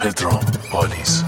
پدرام پالیز.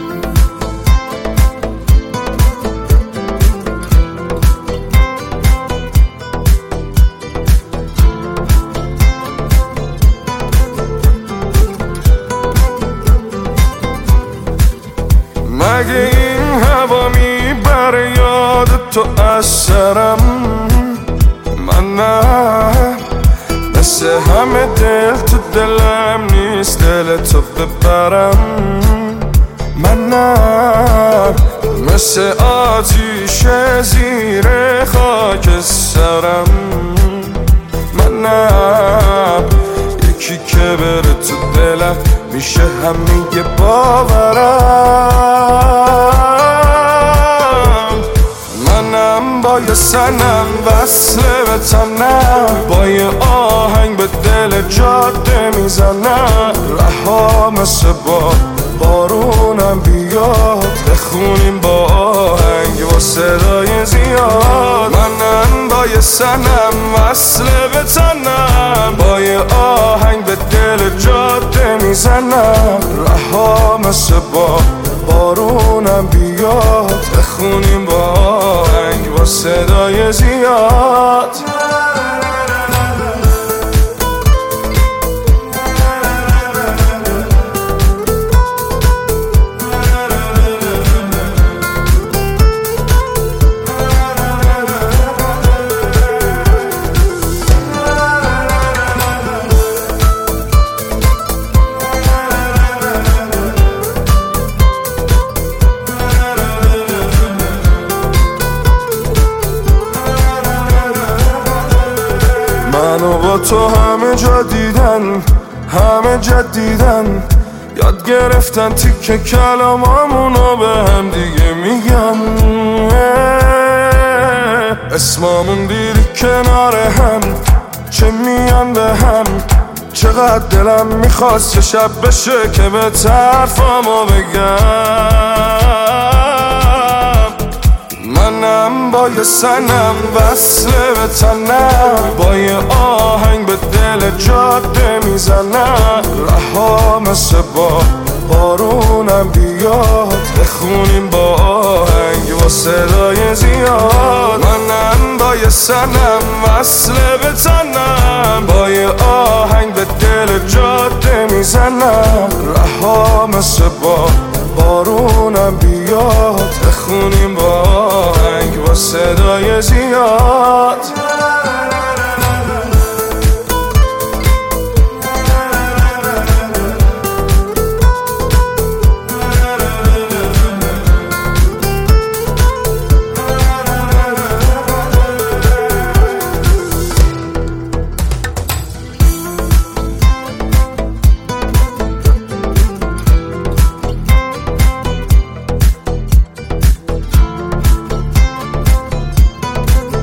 مگه این هوا میبره یاد تو از سرم؟ من نه، مثل همه دل تو دلم نیست دل تو ببرم. من نه، مثل آتیش زیر خاک سرم. من نه، یکی که بره تو دلم میشه همه باورم. منم با یه سنم وصله به تنم، با یه آهنگ به دل جاده میزنم. رها مثل بارونم بیاد، بخونیم با آهنگ با صدای زیاد. منم با یه سنم وصله به تنم، با یه آهنگ به دل جاده میزنم. رها مثل بارونم بیاد، بخونیم با آهنگ با صدای زیاد. منو با تو همه جا دیدن، همه جدیدن، یاد گرفتن تیکه کلامامونو به هم دیگه میگن. اسمامون دیدی کنار هم، چه میان به هم. چقدر دلم میخواست چه شب بشه که به طرفامو بگم. منم با یه سنم وصله به تنم، با یه آهنگ به دل جاده میزنم. رها مثل بارونم بیاد، بخونیم با آهنگ با صدای زیاد. منم با یه سنم وصله به تنم، با یه آهنگ به دل جاده میزنم. رها مثل بارونم بیاد، بخونیم با آهنگ با صدای زیاد.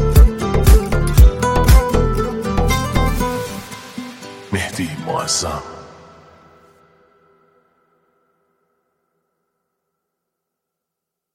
مهدی معظم.